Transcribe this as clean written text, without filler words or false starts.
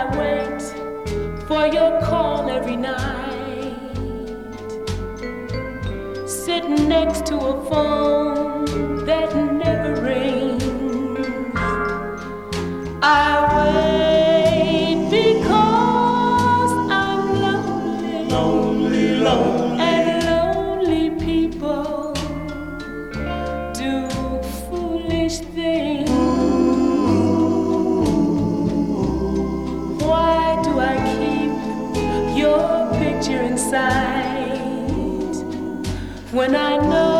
wait for your call every night, sitting next to a phone that never rings. I wait because I'm lonely, lonely, lonely, and lonely people do foolish things. Why do I keep your picture inside when I know